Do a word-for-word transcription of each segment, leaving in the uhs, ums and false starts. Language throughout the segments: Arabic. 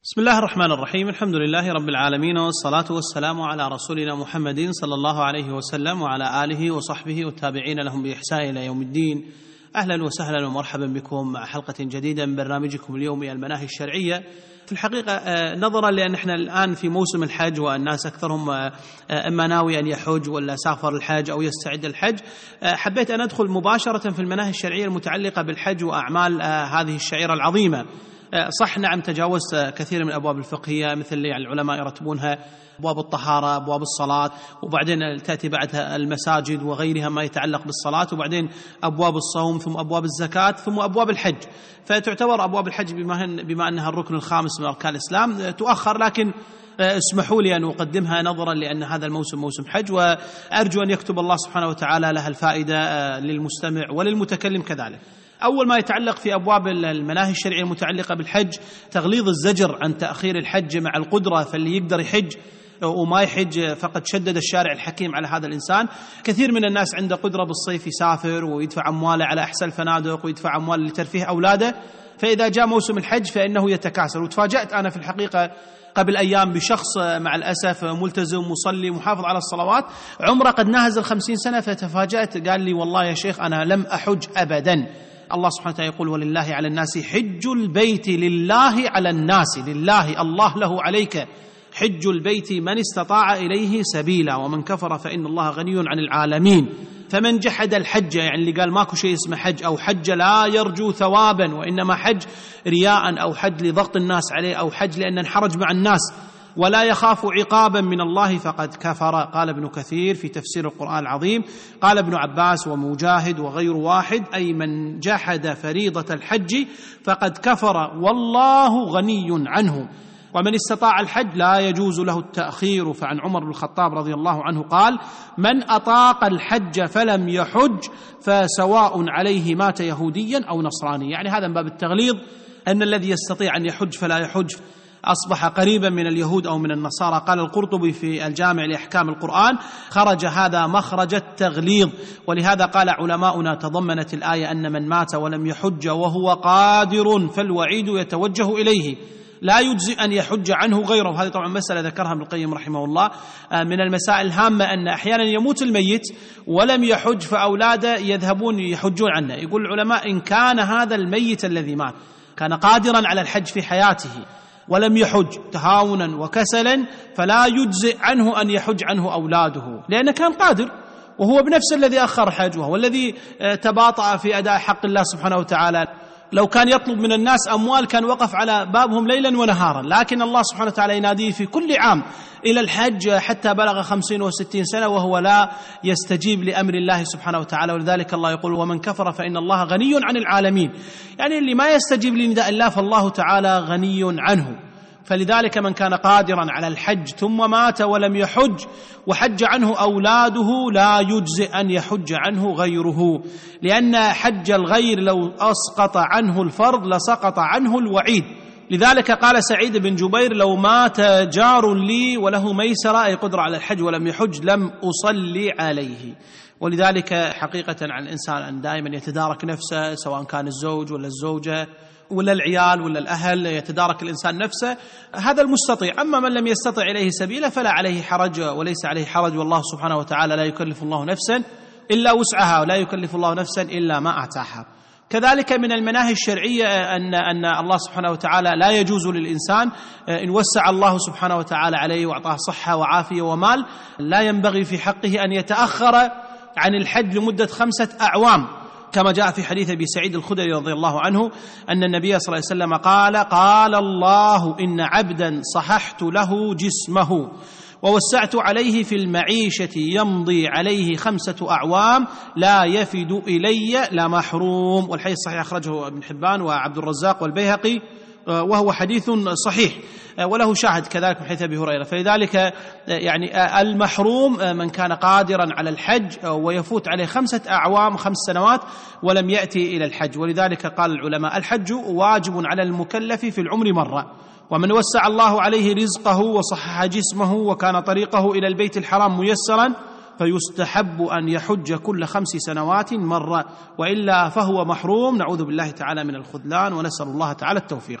بسم الله الرحمن الرحيم. الحمد لله رب العالمين، والصلاة والسلام على رسولنا محمد صلى الله عليه وسلم وعلى آله وصحبه والتابعين لهم بإحسان إلى يوم الدين. أهلا وسهلا ومرحبا بكم مع حلقة جديدة من برنامجكم اليومي المناهي الشرعية. في الحقيقة نظرا لأن احنا الآن في موسم الحج والناس أكثرهم إما ناوي أن يحج ولا سافر الحج أو يستعد الحج، حبيت أن أدخل مباشرة في المناهي الشرعية المتعلقة بالحج وأعمال هذه الشعيرة العظيمة. صح نعم تجاوزت كثير من الأبواب الفقهية مثل يعني العلماء يرتبونها أبواب الطهارة، أبواب الصلاة، وبعدين تأتي بعدها المساجد وغيرها ما يتعلق بالصلاة، وبعدين أبواب الصوم، ثم أبواب الزكاة، ثم أبواب الحج. فتعتبر أبواب الحج بما, بما أنها الركن الخامس من أركان الإسلام تؤخر، لكن اسمحوا لي أن أقدمها نظرا لأن هذا الموسم موسم حج، وأرجو أن يكتب الله سبحانه وتعالى لها الفائدة للمستمع وللمتكلم كذلك. أول ما يتعلق في أبواب المناهي الشرعية المتعلقة بالحج تغليظ الزجر عن تأخير الحج مع القدرة، فاللي يقدر يحج وما يحج فقد شدد الشارع الحكيم على هذا الإنسان. كثير من الناس عنده قدرة بالصيف يسافر ويدفع أمواله على أحسن الفنادق ويدفع أموال لترفيه أولاده، فإذا جاء موسم الحج فإنه يتكاسل. وتفاجأت أنا في الحقيقة قبل أيام بشخص مع الأسف ملتزم مصلي محافظ على الصلوات، عمره قد ناهز الخمسين سنة، فتفاجأت قال لي والله يا شيخ أنا لم أحج أبدا. الله سبحانه وتعالى يقول ولله على الناس حج البيت، لله على الناس، لله الله له عليك حج البيت من استطاع إليه سبيلا ومن كفر فإن الله غني عن العالمين. فمن جحد الحج، يعني اللي قال ماكو شيء اسمه حج أو حج لا يرجو ثوابا وإنما حج رياء أو حج لضغط الناس عليه أو حج لأن انحرج مع الناس ولا يخاف عقابا من الله فقد كفر. قال ابن كثير في تفسير القرآن العظيم، قال ابن عباس ومجاهد وغير واحد، أي من جحد فريضة الحج فقد كفر والله غني عنه. ومن استطاع الحج لا يجوز له التأخير. فعن عمر بن الخطاب رضي الله عنه قال من أطاق الحج فلم يحج فسواء عليه مات يهوديا أو نصرانيا. يعني هذا من باب التغليظ، أن الذي يستطيع أن يحج فلا يحج أصبح قريبا من اليهود أو من النصارى. قال القرطبي في الجامع لأحكام القرآن خرج هذا مخرج التغليظ، ولهذا قال علماؤنا تضمنت الآية أن من مات ولم يحج وهو قادر فالوعيد يتوجه إليه، لا يجزئ أن يحج عنه غيره. هذه طبعا مسألة ذكرها ابن القيم رحمه الله. من المسائل الهامة أن أحيانا يموت الميت ولم يحج فأولاده يذهبون يحجون عنه. يقول العلماء إن كان هذا الميت الذي مات كان قادرا على الحج في حياته ولم يحج تهاونا وكسلا فلا يجزئ عنه أن يحج عنه أولاده، لأنه كان قادر وهو بنفس الذي أخر الحج وهو الذي تباطأ في أداء حق الله سبحانه وتعالى. لو كان يطلب من الناس أموال كان وقف على بابهم ليلا ونهارا، لكن الله سبحانه وتعالى يناديه في كل عام إلى الحج حتى بلغ خمسين وستين سنة وهو لا يستجيب لأمر الله سبحانه وتعالى. ولذلك الله يقول ومن كفر فإن الله غني عن العالمين، يعني اللي ما يستجيب لنداء الله فالله تعالى غني عنه. فلذلك من كان قادرا على الحج ثم مات ولم يحج وحج عنه أولاده لا يجزئ أن يحج عنه غيره، لأن حج الغير لو أسقط عنه الفرض لسقط عنه الوعيد. لذلك قال سعيد بن جبير لو مات جار لي وله ميسرة أي قدرة على الحج ولم يحج لم أصلي عليه. ولذلك حقيقة على الإنسان أن دائما يتدارك نفسه، سواء كان الزوج ولا الزوجة ولا العيال ولا الأهل، يتدارك الإنسان نفسه، هذا المستطيع. أما من لم يستطع إليه سبيلا فلا عليه حرج وليس عليه حرج، والله سبحانه وتعالى لا يكلف الله نفسا إلا وسعها ولا يكلف الله نفسا إلا ما أتاها. كذلك من المناهي الشرعية أن أن الله سبحانه وتعالى لا يجوز للإنسان إن وسع الله سبحانه وتعالى عليه وأعطاه صحة وعافية ومال، لا ينبغي في حقه أن يتأخر عن الحج لمدة خمسة أعوام، كما جاء في حديث أبي سعيد الخدري رضي الله عنه أن النبي صلى الله عليه وسلم قال قال الله إن عبدا صححت له جسمه ووسعت عليه في المعيشة يمضي عليه خمسة أعوام لا يفد إلي لمحروم. والحديث صحيح أخرجه ابن حبان وعبد الرزاق والبيهقي وهو حديث صحيح وله شاهد كذلك من حديث أبي هريرة. فلذلك يعني المحروم من كان قادرا على الحج ويفوت عليه خمسة أعوام خمس سنوات ولم يأتي إلى الحج. ولذلك قال العلماء الحج واجب على المكلف في العمر مرة، ومن وسع الله عليه رزقه وصحح جسمه وكان طريقه إلى البيت الحرام ميسرا فيستحب أن يحج كل خمس سنوات مرة، وإلا فهو محروم، نعوذ بالله تعالى من الخذلان ونسأل الله تعالى التوفيق.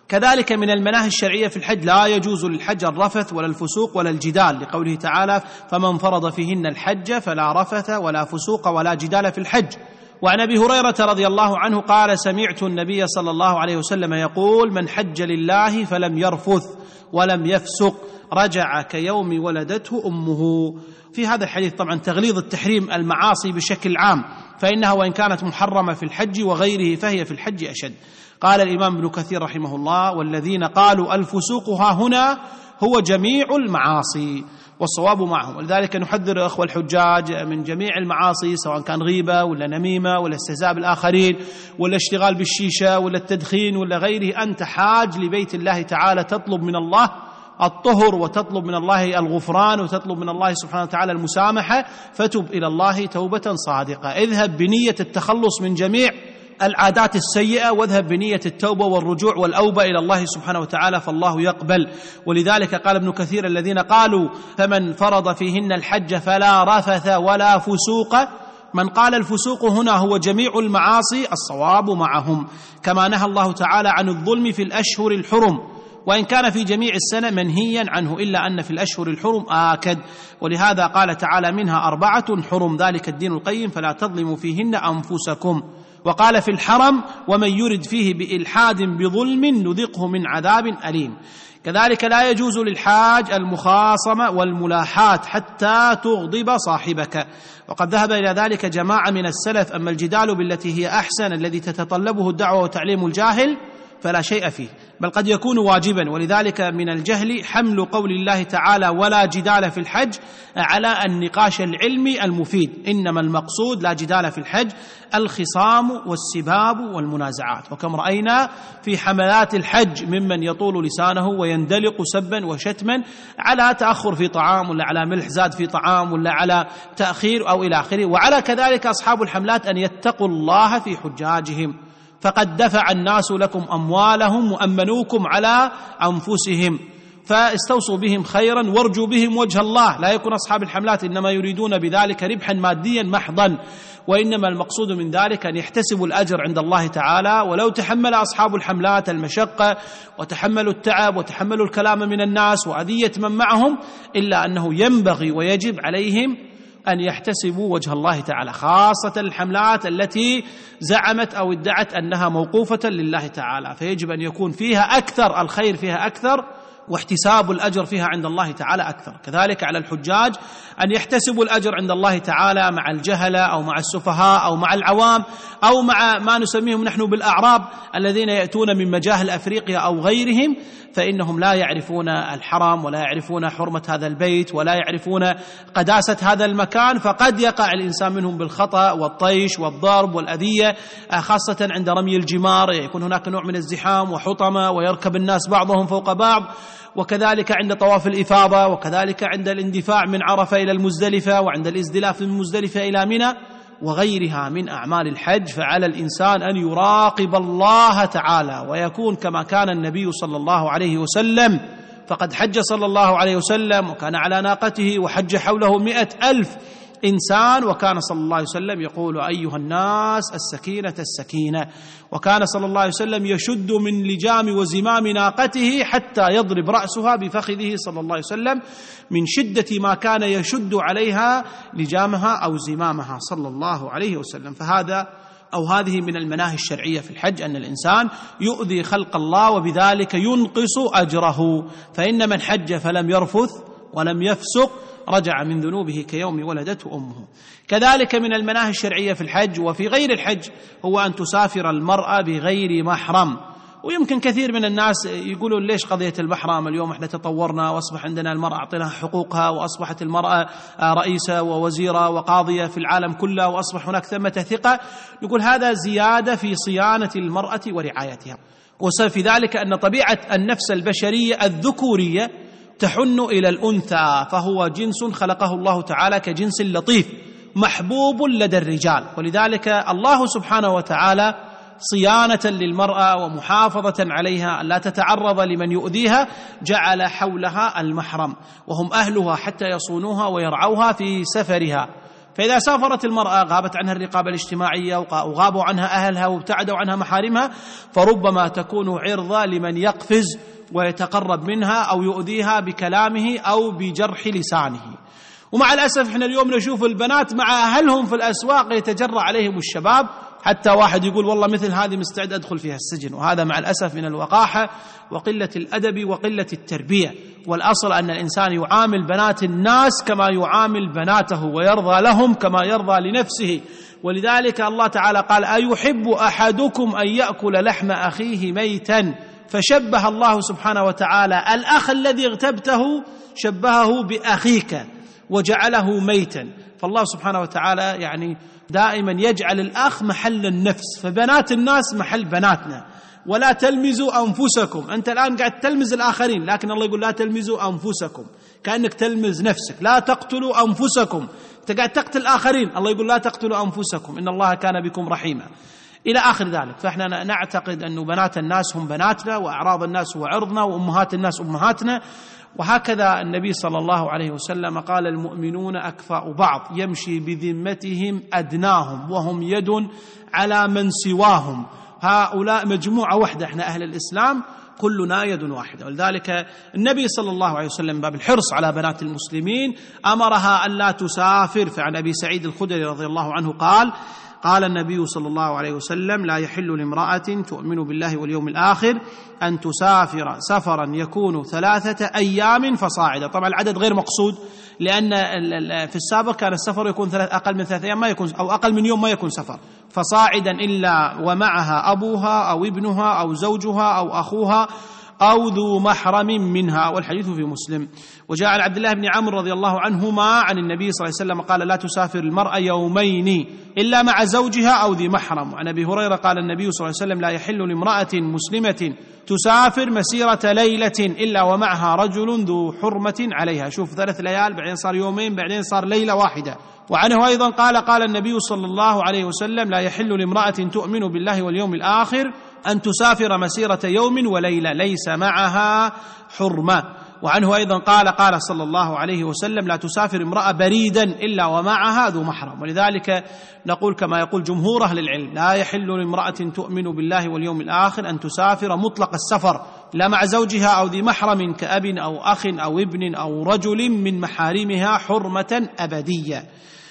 كذلك من المناهي الشرعية في الحج لا يجوز للحج الرفث ولا الفسوق ولا الجدال، لقوله تعالى: فمن فرض فيهن الحج فلا رفث ولا فسوق ولا جدال في الحج. وعن أبي هريرة رضي الله عنه قال: سمعت النبي صلى الله عليه وسلم يقول: من حج لله فلم يرفث ولم يفسق رجع كيوم ولدته أمه. في هذا الحديث طبعا تغليظ التحريم المعاصي بشكل عام، فإنها وإن كانت محرمة في الحج وغيره فهي في الحج أشد. قال الإمام ابن كثير رحمه الله: والذين قالوا الفسوق ها هنا هو جميع المعاصي، والصواب معهم. ولذلك نحذر أخوة الحجاج من جميع المعاصي، سواء كان غيبة ولا نميمة ولا استهزاء بالآخرين ولا اشتغال بالشيشة ولا التدخين ولا غيره. أنت حاج لبيت الله تعالى، تطلب من الله الطهر وتطلب من الله الغفران وتطلب من الله سبحانه وتعالى المسامحة، فتب إلى الله توبة صادقة. اذهب بنية التخلص من جميع العادات السيئة، واذهب بنية التوبة والرجوع والأوبة إلى الله سبحانه وتعالى، فالله يقبل. ولذلك قال ابن كثير: الذين قالوا فمن فرض فيهن الحج فلا رفث ولا فسوق، من قال الفسوق هنا هو جميع المعاصي، الصواب معهم. كما نهى الله تعالى عن الظلم في الأشهر الحرم، وإن كان في جميع السنة منهيا عنه، إلا أن في الأشهر الحرم آكد. ولهذا قال تعالى: منها أربعة حرم ذلك الدين القيم فلا تظلموا فيهن أنفسكم. وقال في الحرم: ومن يرد فيه بإلحاد بظلم نذقه من عذاب أليم. كذلك لا يجوز للحاج المخاصمة والملاحات حتى تغضب صاحبك، وقد ذهب إلى ذلك جماعة من السلف. أما الجدال بالتي هي أحسن الذي تتطلبه الدعوة وتعليم الجاهل فلا شيء فيه، بل قد يكون واجبا. ولذلك من الجهل حمل قول الله تعالى: ولا جدال في الحج على النقاش العلمي المفيد. إنما المقصود لا جدال في الحج الخصام والسباب والمنازعات. وكم رأينا في حملات الحج ممن يطول لسانه ويندلق سبا وشتما على تأخر في طعام، ولا على ملح زاد في طعام، ولا على تأخير أو إلى آخره. وعلى كذلك أصحاب الحملات أن يتقوا الله في حجاجهم، فقد دفع الناس لكم أموالهم وأمنوكم على أنفسهم، فاستوصوا بهم خيرا وارجوا بهم وجه الله. لا يكون أصحاب الحملات إنما يريدون بذلك ربحا ماديا محضا، وإنما المقصود من ذلك أن يحتسبوا الأجر عند الله تعالى. ولو تحمل أصحاب الحملات المشقة وتحملوا التعب وتحملوا الكلام من الناس وأذية من معهم، إلا أنه ينبغي ويجب عليهم أن يحتسبوا وجه الله تعالى، خاصة الحملات التي زعمت أو ادعت أنها موقوفة لله تعالى، فيجب أن يكون فيها أكثر الخير، فيها أكثر، واحتساب الأجر فيها عند الله تعالى أكثر. كذلك على الحجاج أن يحتسبوا الأجر عند الله تعالى مع الجهلة أو مع السفهاء أو مع العوام أو مع ما نسميهم نحن بالأعراب الذين يأتون من مجاهل أفريقيا أو غيرهم، فإنهم لا يعرفون الحرم ولا يعرفون حرمة هذا البيت ولا يعرفون قداسة هذا المكان، فقد يقع الإنسان منهم بالخطأ والطيش والضرب والأذية، خاصة عند رمي الجمار يكون هناك نوع من الزحام وحطمة ويركب الناس بعضهم فوق بعض، وكذلك عند طواف الإفاضة، وكذلك عند الاندفاع من عرفة إلى المزدلفة، وعند الازدلاف من مزدلفة إلى منى وغيرها من أعمال الحج. فعلى الإنسان أن يراقب الله تعالى ويكون كما كان النبي صلى الله عليه وسلم، فقد حج صلى الله عليه وسلم وكان على ناقته وحج حوله مئة ألف إنسان، وكان صلى الله عليه وسلم يقول: أيها الناس السكينة السكينة. وكان صلى الله عليه وسلم يشد من لجام وزمام ناقته حتى يضرب رأسها بفخذه صلى الله عليه وسلم من شدة ما كان يشد عليها لجامها أو زمامها صلى الله عليه وسلم. فهذا أو هذه من المناهي الشرعية في الحج، أن الإنسان يؤذي خلق الله وبذلك ينقص أجره. فإن من حج فلم يرفث ولم يفسق رجع من ذنوبه كيوم ولدته أمه. كذلك من المناهي الشرعية في الحج وفي غير الحج هو أن تسافر المرأة بغير محرم. ويمكن كثير من الناس يقولون: ليش قضية المحرم؟ اليوم احنا تطورنا وأصبح عندنا المرأة أعطيناها حقوقها، وأصبحت المرأة رئيسة ووزيرة وقاضية في العالم كله، وأصبح هناك ثمة ثقة. يقول هذا زيادة في صيانة المرأة ورعايتها، وسبب في ذلك أن طبيعة النفس البشرية الذكورية تحن إلى الأنثى، فهو جنس خلقه الله تعالى كجنس لطيف محبوب لدى الرجال. ولذلك الله سبحانه وتعالى صيانة للمرأة ومحافظة عليها لا تتعرض لمن يؤذيها جعل حولها المحرم، وهم أهلها حتى يصونوها ويرعوها في سفرها. فإذا سافرت المرأة غابت عنها الرقابة الاجتماعية وغابوا عنها أهلها وابتعدوا عنها محارمها، فربما تكون عرضة لمن يقفز ويتقرب منها أو يؤذيها بكلامه أو بجرح لسانه. ومع الأسف احنا اليوم نشوف البنات مع أهلهم في الأسواق يتجرأ عليهم الشباب، حتى واحد يقول والله مثل هذه مستعد أدخل فيها السجن. وهذا مع الأسف من الوقاحة وقلة الأدب وقلة التربية. والأصل أن الإنسان يعامل بنات الناس كما يعامل بناته، ويرضى لهم كما يرضى لنفسه. ولذلك الله تعالى قال: أيحب أحدكم أن يأكل لحم أخيه ميتا؟ فشبه الله سبحانه وتعالى الأخ الذي اغتبته شبهه بأخيك وجعله ميتا. فالله سبحانه وتعالى يعني دائما يجعل الأخ محل النفس، فبنات الناس محل بناتنا. ولا تلمزوا أنفسكم، أنت الآن قاعد تلمز الآخرين، لكن الله يقول لا تلمزوا أنفسكم، كأنك تلمز نفسك. لا تقتلوا أنفسكم، أنت قاعد تقتل الآخرين، الله يقول لا تقتلوا أنفسكم إن الله كان بكم رحيما، إلى آخر ذلك. فإحنا نعتقد أن بنات الناس هم بناتنا، وأعراض الناس هو عرضنا، وأمهات الناس أمهاتنا. وهكذا النبي صلى الله عليه وسلم قال: المؤمنون أكفاء بعض، يمشي بذمتهم أدناهم، وهم يد على من سواهم. هؤلاء مجموعة واحدة، احنا أهل الإسلام كلنا يد واحدة. ولذلك النبي صلى الله عليه وسلم باب الحرص على بنات المسلمين أمرها أن لا تسافر. فعن أبي سعيد الخدري رضي الله عنه قال: قال النبي صلى الله عليه وسلم: لا يحل لامرأة تؤمن بالله واليوم الآخر أن تسافر سفرا يكون ثلاثة أيام فصاعدا. طبعا العدد غير مقصود، لأن في السابق كان السفر يكون أقل من ثلاثة أيام ما يكون، أو أقل من يوم ما يكون سفر. فصاعدا إلا ومعها أبوها أو ابنها أو زوجها أو أخوها أو ذو محرم منها. والحديث في مسلم. وجاء عن عبد الله بن عمرو رضي الله عنهما عن النبي صلى الله عليه وسلم قال: لا تسافر المرأة يومين إلا مع زوجها أو ذي محرم. وعن أبي هريرة قال النبي صلى الله عليه وسلم: لا يحل لامرأة مسلمة تسافر مسيرة ليلة إلا ومعها رجل ذو حرمة عليها. شوف، ثلاث ليال بعدين صار يومين بعدين صار ليلة واحدة. وعنه أيضا قال: قال النبي صلى الله عليه وسلم: لا يحل لامرأة تؤمن بالله واليوم الآخر أن تسافر مسيرة يوم وليلة ليس معها حرمة. وعنه أيضا قال: قال صلى الله عليه وسلم: لا تسافر امرأة بريدا إلا ومعها ذو محرم. ولذلك نقول كما يقول جمهور أهل العلم: لا يحل لامرأة تؤمن بالله واليوم الآخر أن تسافر مطلق السفر، لا مع زوجها أو ذي محرم كأب أو أخ أو ابن أو رجل من محارمها حرمة أبدية.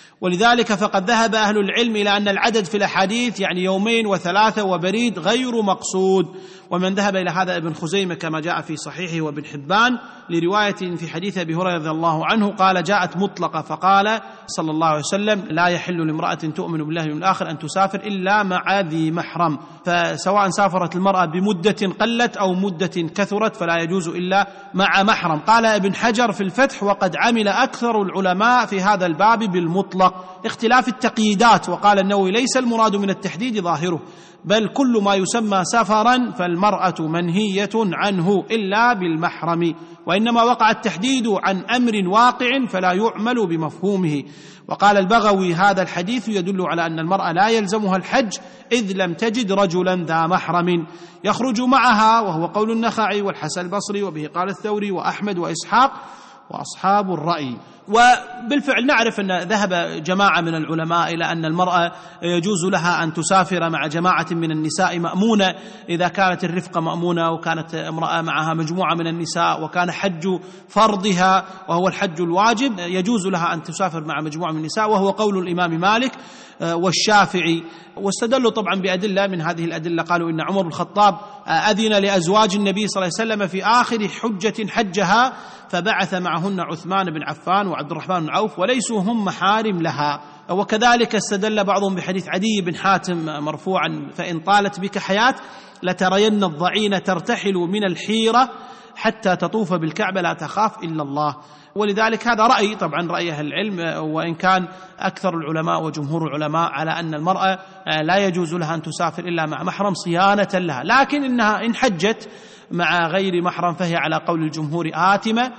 ولذلك فقد ذهب أهل العلم إلى أن العدد في الأحاديث يعني يومين وثلاثة وبريد غير مقصود. ومن ذهب إلى هذا ابن خزيمة كما جاء في صحيحه وابن حبان لرواية في حديث أبي هريرة رضي الله عنه قال: جاءت مطلقة فقال صلى الله عليه وسلم: لا يحل لامرأة تؤمن بالله واليوم الآخر أن تسافر إلا مع ذي محرم. فسواء سافرت المرأة بمدة قلت أو مدة كثرت فلا يجوز إلا مع محرم. قال ابن حجر في الفتح: وقد عمل أكثر العلماء في هذا الباب بالمطلق اختلاف التقييدات. وقال النووي: ليس المراد من التحديد ظاهره، بل كل ما يسمى سفرا فالمرأة منهية عنه إلا بالمحرم، وإنما وقع التحديد عن أمر واقع فلا يعمل بمفهومه. وقال البغوي: هذا الحديث يدل على أن المرأة لا يلزمها الحج إذ لم تجد رجلا ذا محرم يخرج معها، وهو قول النخعي والحسن البصري، وبه قال الثوري وأحمد وإسحاق وأصحاب الرأي. وبالفعل نعرف أن ذهب جماعة من العلماء إلى أن المرأة يجوز لها أن تسافر مع جماعة من النساء مأمونة إذا كانت الرفقة مأمونة وكانت امرأة معها مجموعة من النساء وكان حج فرضها وهو الحج الواجب، يجوز لها أن تسافر مع مجموعة من النساء، وهو قول الإمام مالك والشافعي. واستدلوا طبعا بأدلة، من هذه الأدلة قالوا إن عمر بن الخطاب أذن لأزواج النبي صلى الله عليه وسلم في آخر حجة حجها فبعث معهن عثمان بن عفان وعبد الرحمن بن عوف وليسوا هم محارم لها. وكذلك استدل بعضهم بحديث عدي بن حاتم مرفوعا: فإن طالت بك حياة لترين الضعين ترتحل من الحيرة حتى تطوف بالكعبة لا تخاف إلا الله. ولذلك هذا رأي طبعا رأي أهل العلم، وإن كان أكثر العلماء وجمهور العلماء على أن المرأة لا يجوز لها أن تسافر إلا مع محرم صيانة لها، لكن إنها إن حجت مع غير محرم فهي على قول الجمهور آثمة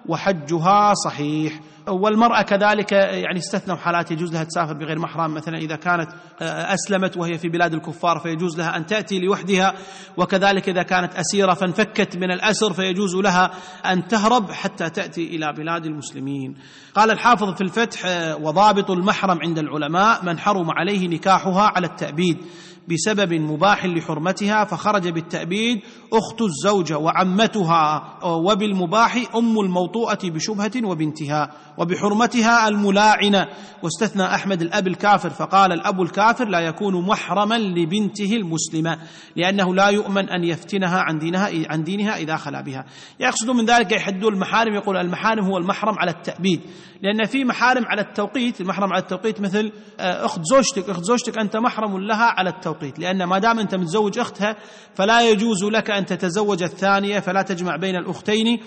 وحجها صحيح. والمرأة كذلك يعني استثنوا حالات يجوز لها تسافر بغير محرم، مثلا إذا كانت أسلمت وهي في بلاد الكفار فيجوز لها أن تأتي لوحدها، وكذلك إذا كانت أسيرة فانفكت من الأسر فيجوز يجوز لها أن تهرب حتى تأتي إلى بلاد المسلمين. قال الحافظ في الفتح: وضابط المحرم عند العلماء من حرم عليه نكاحها على التأبيد بسبب مباح لحرمتها، فخرج بالتأبيد أخت الزوجة وعمتها، وبالمباح أم الموطوءة بشبهة وبنتها، وبحرمتها الملاعنة. واستثنى أحمد الأب الكافر، فقال: الأب الكافر لا يكون محرما لبنته المسلمة، لأنه لا يؤمن أن يفتنها عن دينها عن دينها إذا خلا بها. يقصد من ذلك يحدوا المحارم، يقول المحارم هو المحرم على التأبيد، لأن في محارم على التوقيت. المحرم على التوقيت مثل أخت زوجتك، أخت زوجتك أنت محرم لها على التوقيت، لأن ما دام أنت متزوج أختها فلا يجوز لك أن تتزوج الثانية، فلا تجمع بين الأختين،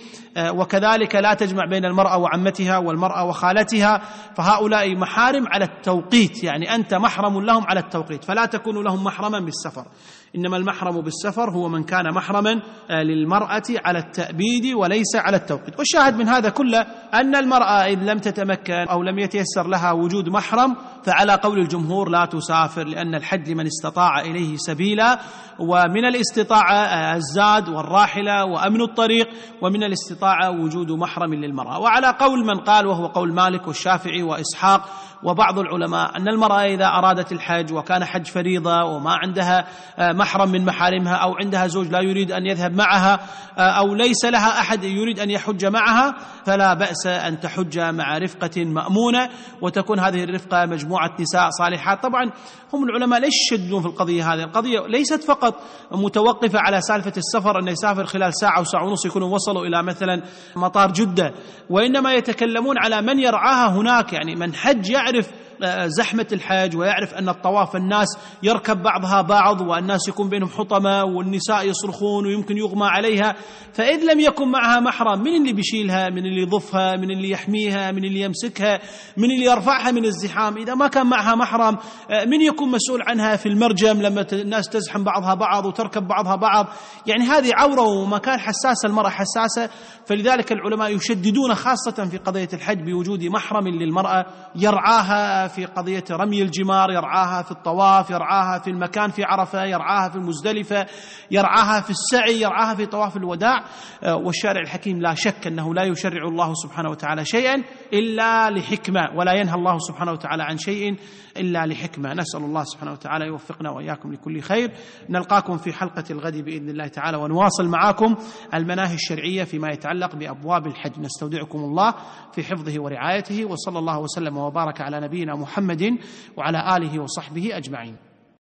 وكذلك لا تجمع بين المرأة وعمتها والمرأة وخالتها، فهؤلاء محارم على التوقيت، يعني أنت محرم لهم على التوقيت، فلا تكون لهم محرما بالسفر. إنما المحرم بالسفر هو من كان محرما للمرأة على التأبيد وليس على التوقيت. والشاهد من هذا كله أن المرأة إذ لم تتمكن أو لم يتيسر لها وجود محرم فعلى قول الجمهور لا تسافر، لأن الحج لمن استطاع إليه سبيلا، ومن الاستطاعة الزاد والراحلة وأمن الطريق، ومن الاستطاعة وجود محرم للمرأة. وعلى قول من قال، وهو قول مالك والشافعي وإسحاق وبعض العلماء، أن المرأة إذا أرادت الحج وكان حج فريضة وما عندها محرم من محارمها، أو عندها زوج لا يريد أن يذهب معها، أو ليس لها أحد يريد أن يحج معها، فلا بأس أن تحج مع رفقة مأمونة، وتكون هذه الرفقة مجموعة نساء صالحات. طبعا هم العلماء ليش يشدون في القضية هذه؟ القضية ليست فقط متوقفة على سالفة السفر، أن يسافر خلال ساعة أو ساعة ونص يكونوا وصلوا إلى مثلا مطار جدة، وإنما يتكلمون على من يرعاها هناك، يعني من حج يعرف زحمة الحج، ويعرف أن الطواف الناس يركب بعضها بعض، والناس يكون بينهم حطمة، والنساء يصرخون ويمكن يغمى عليها. فإذ لم يكن معها محرم، من اللي بيشيلها؟ من اللي يضفها؟ من اللي يحميها؟ من اللي يمسكها؟ من اللي يرفعها من الزحام؟ إذا ما كان معها محرم، من يكون مسؤول عنها في المرجم لما الناس تزحم بعضها بعض وتركب بعضها بعض؟ يعني هذه عورة ومكان حساس، المرأة حساسة. فلذلك العلماء يشددون خاصة في قضية الحج بوجود محرم للمرأة يرعاها في قضية رمي الجمار، يرعاها في الطواف، يرعاها في المكان في عرفة، يرعاها في المزدلفة، يرعاها في السعي، يرعاها في طواف الوداع. والشارع الحكيم لا شك أنه لا يشرع الله سبحانه وتعالى شيئا إلا لحكمة، ولا ينهى الله سبحانه وتعالى عن شيء إلا لحكمة. نسأل الله سبحانه وتعالى يوفقنا وإياكم لكل خير. نلقاكم في حلقة الغد بإذن الله تعالى، ونواصل معكم المناهي الشرعية فيما يتعلق بأبواب الحج. نستودعكم الله في حفظه ورعايته، وصلى الله وسلم وبارك على نبينا محمد وعلى آله وصحبه أجمعين.